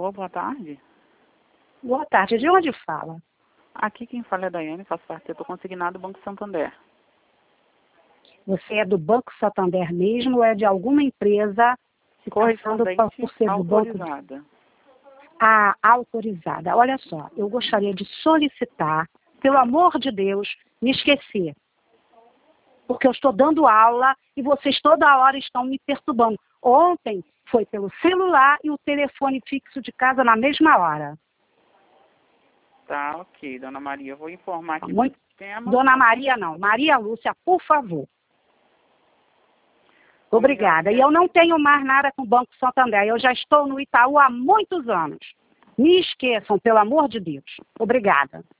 Alô, boa tarde. Boa tarde. De onde fala? Aqui quem fala é a Daiane, faço parte do consignado do Banco Santander. Você é do Banco Santander mesmo ou é de alguma empresa se passando por ser do banco? Autorizada. Ah, autorizada. Olha só, eu gostaria de solicitar, pelo amor de Deus, me esquecer. Porque eu estou dando aula e vocês toda hora estão me perturbando. Ontem foi pelo celular e o telefone fixo de casa na mesma hora. Tá, ok, Dona Maria. Eu vou informar aqui Muito... no sistema. Dona Maria não, Maria Lúcia, por favor. Obrigada. E eu não tenho mais nada com o Banco Santander. Eu já estou no Itaú há muitos anos. Me esqueçam, pelo amor de Deus. Obrigada.